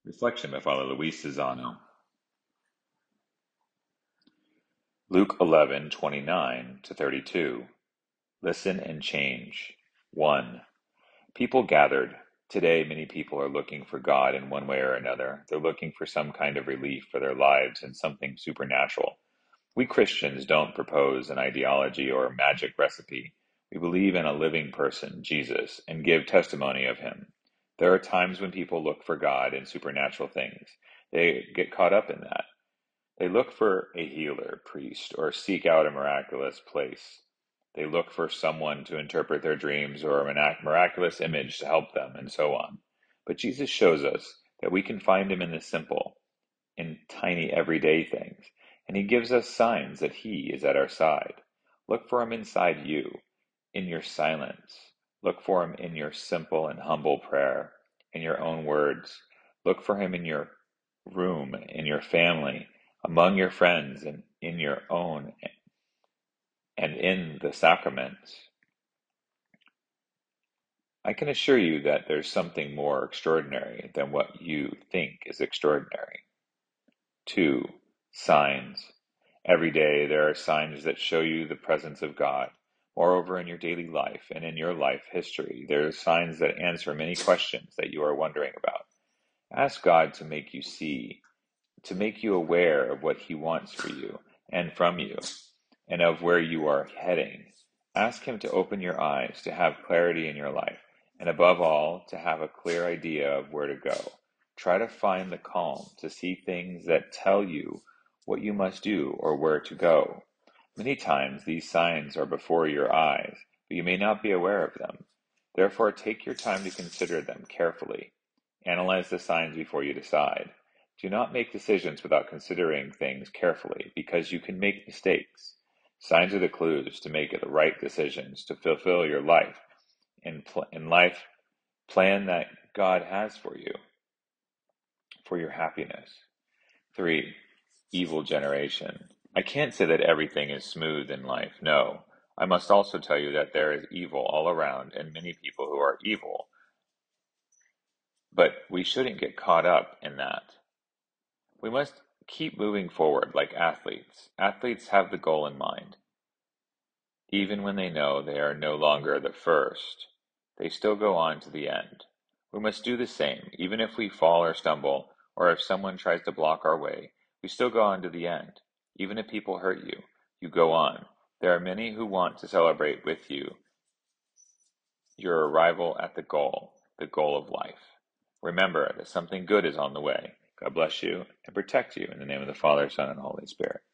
Reflection by Father Luis Cezano. Luke 11:29-32. Listen and change. 1. People gathered. Today, many people are looking for God in one way or another. They're looking for some kind of relief for their lives and something supernatural. We Christians don't propose an ideology or a magic recipe. We believe in a living person, Jesus, and give testimony of him. There are times when people look for God in supernatural things. They get caught up in that. They look for a healer, priest, or seek out a miraculous place. They look for someone to interpret their dreams or a miraculous image to help them, and so on. But Jesus shows us that we can find him in the simple, in tiny everyday things, and he gives us signs that he is at our side. Look for him inside you, in your silence. Look for him in your simple and humble prayer, in your own words. Look for him in your room, in your family, among your friends, and in your own and in the sacraments. I can assure you that there's something more extraordinary than what you think is extraordinary. 2. Signs. Every day there are signs that show you the presence of God. Moreover, in your daily life and in your life history, there are signs that answer many questions that you are wondering about. Ask God to make you see, to make you aware of what he wants for you and from you, and of where you are heading. Ask him to open your eyes, to have clarity in your life, and above all, to have a clear idea of where to go. Try to find the calm, to see things that tell you what you must do or where to go. Many times these signs are before your eyes, but you may not be aware of them. Therefore, take your time to consider them carefully. Analyze the signs before you decide. Do not make decisions without considering things carefully, because you can make mistakes. Signs are the clues to make the right decisions, to fulfill your life in life plan that God has for you, for your happiness. 3. Evil generation. I can't say that everything is smooth in life. No. I must also tell you that there is evil all around and many people who are evil. But we shouldn't get caught up in that. We must keep moving forward like athletes. Athletes have the goal in mind. Even when they know they are no longer the first, they still go on to the end. We must do the same, even if we fall or stumble, or if someone tries to block our way, we still go on to the end. Even if people hurt you, you go on. There are many who want to celebrate with you your arrival at the goal of life. Remember that something good is on the way. God bless you and protect you in the name of the Father, Son, and Holy Spirit.